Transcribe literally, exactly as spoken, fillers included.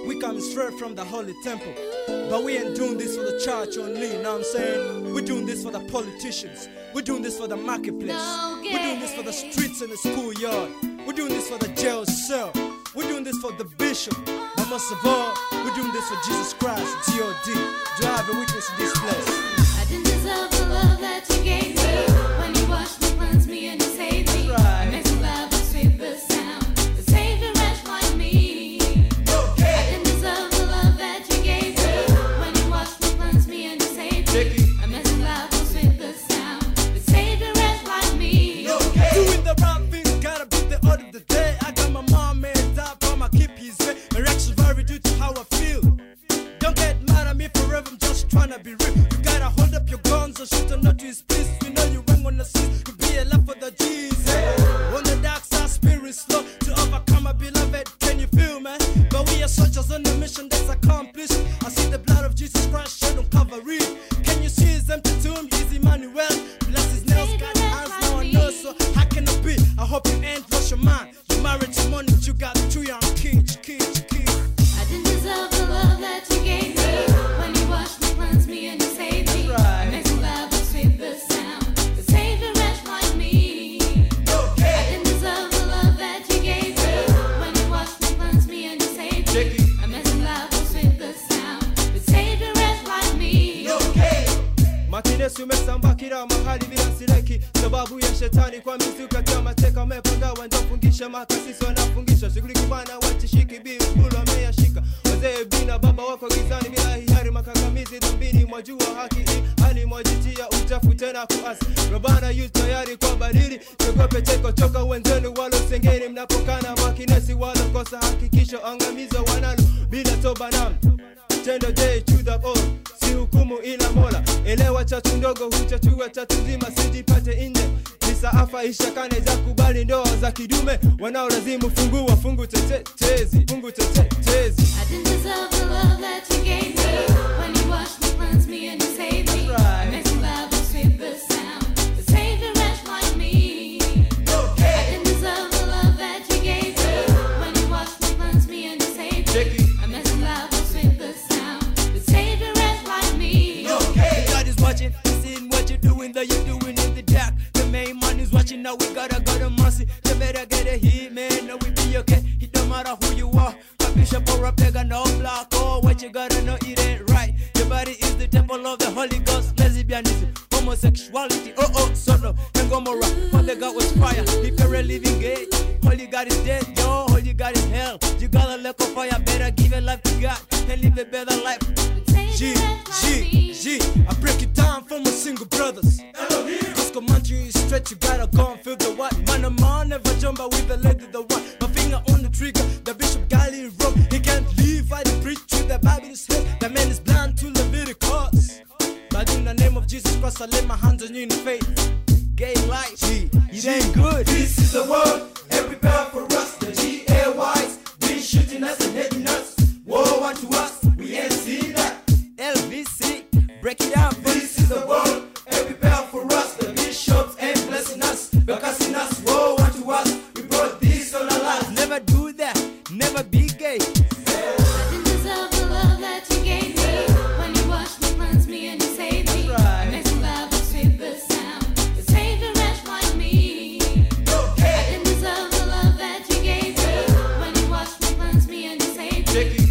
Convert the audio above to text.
We come straight from the holy temple. But we ain't doing this for the church only, you know what I'm saying? We're doing this for the politicians. We're doing this for the marketplace. We're doing this for the streets and the schoolyard. We're doing this for the jail cell. We're doing this for the bishop. But most of all, we're doing this for Jesus Christ, G O D. Do I have a witness in this place? I didn't deserve the love that you gave me. When you washed me, cleansed me, and you saved me. Right. Amazing love and sweet the sound. The Savior wretch like me. Okay. I didn't deserve the love that you gave me. When you washed me, cleansed me, and you saved me. Amazing love and sweet the sound. The Savior wretch like me. Okay. Doing the right things, gotta be the order of the day. I got my mom made up, I'ma keep his way. My reactions vary due to how I feel. Don't get mad at me forever, I'm just trying to be real. You gotta hold up your guns and shoot them not to his peace. You know you rang on the seas, you be a love for the G's. Yeah. On the dark side, spirit slow to overcome my beloved. Can you feel, man? But we are soldiers on a mission that's accomplished. I see the blood of Jesus Christ shed on Calvary. Can you see his empty tomb? He's Emmanuel. Bless his nails, got hands, now I know. So how can it be? I hope you ain't lost your mind. You married to money, you got two young kids, kids, kids. I didn't deserve the love that you gave me. When you washed me, cleansed me, and you saved me. Right. Amazing love and sweet the sound. The Savior wretch like me. Okay. I didn't deserve the love that you gave me. When you washed me, cleansed me, and you saved Check me. it. Amazing love and sweet the sound. The Savior wretch like me. Okay. Makinesi umesambakira mahali bila sileki, sababu ya shetani kwa mizuka kama mateka umepanga wandofungisha makasisi wanafungisha shughuli kibana watishiki biu kula meyashika wazee bina baba wako gizani bila hiari makangamizi dhambini mwajua haki hali mwajitia uchafu tena kuasi Robana yu tayari kwa badili tegope teko choka wenzenu walo sengeni mnapokana makinesi walo kosa hakikisho angamizo wanalo bila toba nam tendo day to the all si hukumu ila mola elewa chatu ndogo huchachua chatu zima sijipate nje nisaafa ishakane za kubali ndoa za kidume wanaolazimu fungua fungu tetetezi fungu tetetezi I didn't deserve the love that you gave me. When you washed me, cleansed me, and you saved me. Right. Amazing love and sweet the sound. The Savior wretch like me. Okay. I didn't deserve the love that you gave me. When you washed me, cleansed me, and you saved Check me. it. Amazing love and sweet the sound. The Savior wretch like me. Okay. God is watching, he's seeing what you're doing, that you're doing in the dark. The main man is watching, now we gotta go to mercy. You better get a hit, man, now we be okay. It don't matter who you are, a bishop or a pagan or black or what you gotta know it ain't right. Your body is the temple of the Holy Ghost, lesbianism, homosexuality, oh oh, Sodom and Gomorrah. Holy God was fire, if you're a living gay, Holy God is dead, yo, Holy God is hell. You gotta let go fire, better give your life to God and live a better life. G, G, G, I break it down for my single brothers. This command you is straight, you gotta go and feel the what. Man, a man never jump out with the lady, the one. My finger on the trigger, the bishop Galley wrong. He can't leave, I preach to the Bible's head. The man is blind to Leviticus. But in the name of Jesus Christ, I lay my hands on you in faith. Gay light, G, it ain't good. This is the world, and prepare for us. The G A Ys, be shooting us and hitting us. War one to us, we ain't seen that. L V C, break it down. This is the world, and prepare for us. The bishops ain't blessing us, because in us, war one to us. We brought this on our lives. Never do that, never be gay. I didn't deserve the love that you gave me. When you washed me, cleansed me, and you saved me. Right. Amazing love and sweet the sound. The Savior wretch like me. Okay. I didn't deserve the love that you gave me. When you washed me, cleansed me, and you saved Check me. it.